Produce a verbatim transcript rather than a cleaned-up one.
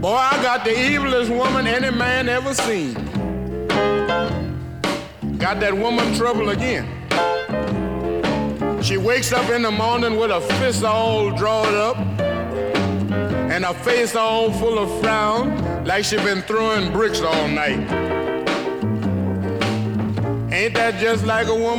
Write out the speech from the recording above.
Boy, I got the evilest woman any man ever seen. Got that woman trouble again. She wakes up in the morning with her fist all drawn up and her face all full of frown, like she been throwing bricks all night. Ain't that just like a woman?